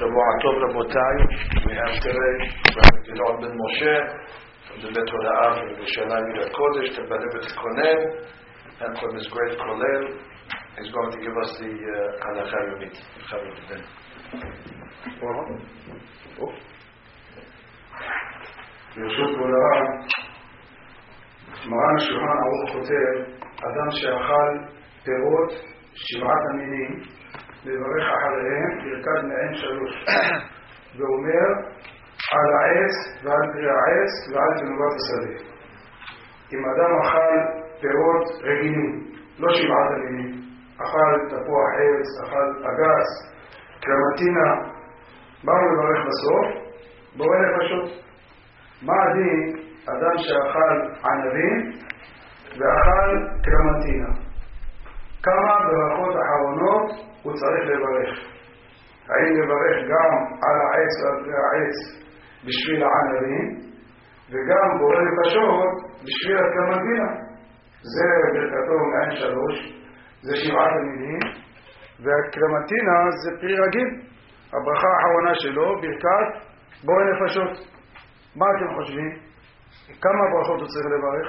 Shavua Tov Rabotai. We have today Rabbi Gidon ben Moshe from the Bet Hoda'ah from the Yerushalayim Yid HaKodesh to Balevet Konen, and from his great Kollel. He's going to give us the Halakha Yomit. ברשות כבוד הרב, מרן השולחן ערוך כותב, אדם שאכל פירות שבעת המינים לברך אחריהם ברכת מעין שלוש, ואומר על העץ ועל פרי העץ ועל תנובת השדה. אם אדם אכל פירות רגילים, לא שבעת המינים, אכל תפוח עץ, אכל אגס, קלמנטינה, מה הוא מברך בסוף? בורא נפשות. מה הדין אדם שאכל ענבים ואכל קלמנטינה? כמה ברכות אחרונות הוא צריך לברך? האם לברך גם על העץ ועל פרי העץ בשביל הענבים, וגם בורא נפשות בשביל הקלמנטינה? זה ברכתו מעין שלוש, זה שבעת המינים, והקלמנטינה זה פרי רגיל. הברכה האחרונה שלו ברכת בורא נפשות. מה אתם חושבים? כמה ברכות הוא צריך לברך?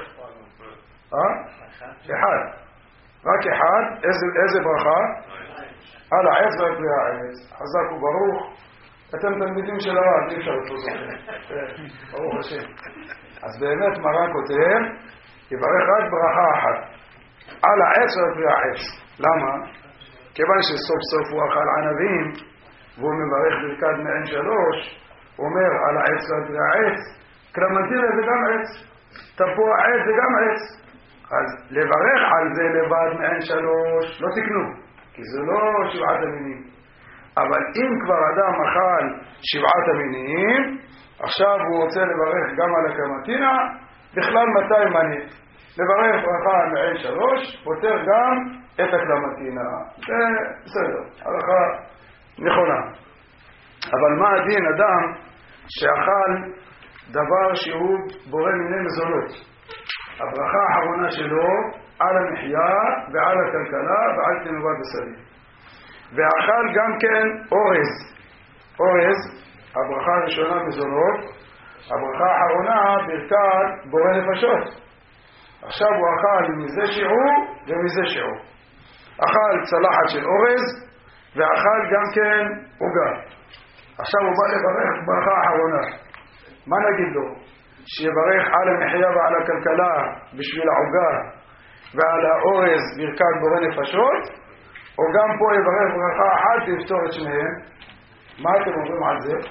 אחד. רק אחד. איזה ברכה? על העץ ועל פרי העץ. חזק וברוך. אתם תלמידים של הרב, אי אפשר לתפוס לכם. ברוך השם. אז באמת מרן כותב, יברך רק ברכה אחת. על העץ ועל פרי העץ. למה? כיוון שסוף סוף הוא אכל ענבים, והוא מברך ברכת מעין שלוש, הוא אומר על העץ ועל פרי העץ, קלמנטינה זה גם עץ, תפוח עץ זה גם עץ. אז לברך על זה לבד מעין שלוש לא תקנו, כי זה לא שבעת המינים. אבל אם כבר אדם אכל שבעת המינים, עכשיו הוא רוצה לברך גם על הקלמנטינה, בכלל 200 מנית. לברך ברכה מעין שלוש, פותר גם את הקלמנטינה. זה בסדר, הלכה נכונה. אבל מה הדין אדם שאכל דבר שהוא בורא מיני מזונות? הברכה האחרונה שלו על המחיה ועל הכלכלה ועל תנובת השדה. ואכל גם כן אורז. אורז, הברכה הראשונה מזונות, הברכה האחרונה ברכת בורא נפשות. עכשיו הוא אכל מזה שיעור ומזה שיעור. אכל צלחת של אורז ואכל גם כן עוגה. עכשיו הוא בא לברך ברכה האחרונה. מה נגיד לו? שיברך על המחיה ועל הכלכלה בשביל העוגה ועל האורז ברכת בורא נפשות, או גם פה יברך ברכה אחת ויפתור את שניהם? מה אתם אומרים על זה?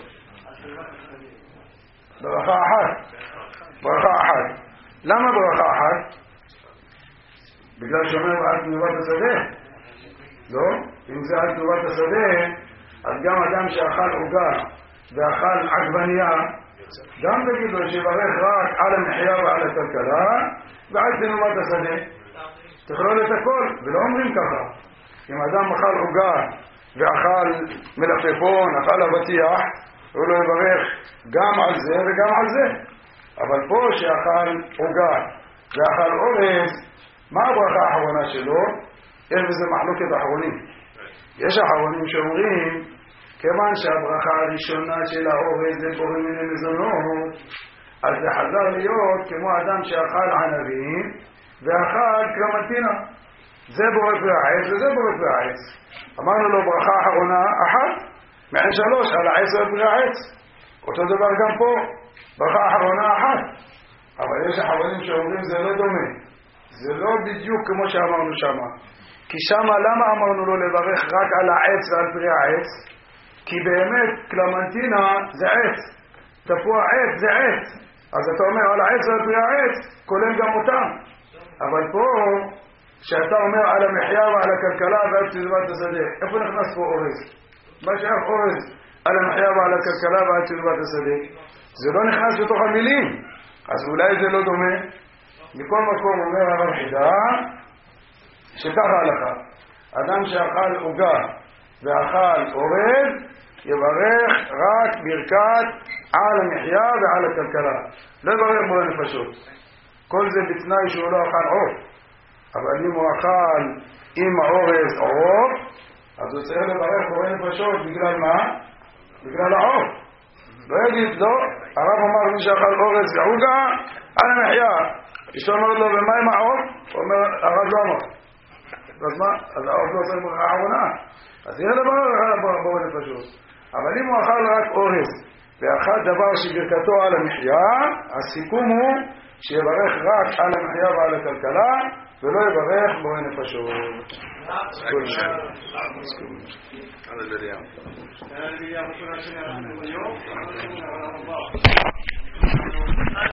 ברכה אחת. ברכה אחת. למה ברכה אחת? בגלל שאומר על תנובת השדה? לא? אם זה על תנובת השדה, אז גם אדם שאכל עוגה ואכל עגבנייה, גם תגיד לו שיברך רק על המחיה ועל הכלכלה ועל תנובת השדה. תכלול את הכל, ולא אומרים ככה. אם אדם אכל עוגה ואכל מלפפון, אכל אבטיח, הוא לא יברך גם על זה וגם על זה. אבל פה שאכל עוגה ואכל אורז, מה הברכה האחרונה שלו? יש בזה מחלוקת אחרונים. יש אחרונים שאומרים, כיוון שהברכה הראשונה של האורז זה בורא מיני מזונות, אז זה חזר להיות כמו אדם שאכל ענבים ואכל קלמנטינה. זה בורא פרי העץ וזה בורא פרי העץ. אמרנו לו ברכה האחרונה אחת, מעין שלוש, על העץ ופרי העץ. אותו דבר גם פה, ברכה האחרונה אחת. אבל יש אחרונים שאומרים זה לא דומה. זה לא בדיוק כמו שאמרנו שמה. כי שמה למה אמרנו לו לברך רק על העץ ועל פרי העץ? כי באמת קלמנטינה זה עץ, תפוח עץ זה עץ. אז אתה אומר על העץ ועל פרי העץ, כולל גם אותם. אבל פה, שאתה אומר על המחיה ועל הכלכלה ועל תנובת השדה, איפה נכנס פה אורז? מה שייך אורז על המחיה ועל הכלכלה ועל תנובת השדה? זה לא נכנס בתוך המילים. אז אולי זה לא דומה. מכל מקום אומר הרב חידה, שככה הלכה. אדם שאכל עוגה ואכל אורז, יברך רק ברכת על המחיה ועל הכלכלה. לא יברך בורא נפשות. כל זה בתנאי שהוא לא אכל עוף. אבל אם הוא אכל עם האורז עוף, אז הוא צריך לברך בורא נפשות בגלל מה? בגלל העוף. לא יגיד, לא, הרב אמר מי שאכל אורז ועוגה, על המחיה. אשתו אומרת לו, ומה עם העוף? הוא אומר, הרב לא אמר. אז מה? אז העוף לא עושה ברכה אחרונה. אז יהיה דבר בואו נפשוט. אבל אם הוא אכל רק אורז, ואכל דבר שברכתו על המחיה, הסיכום הוא שיברך רק על המחיה ועל הכלכלה, ולא יברך בואו נפשוט.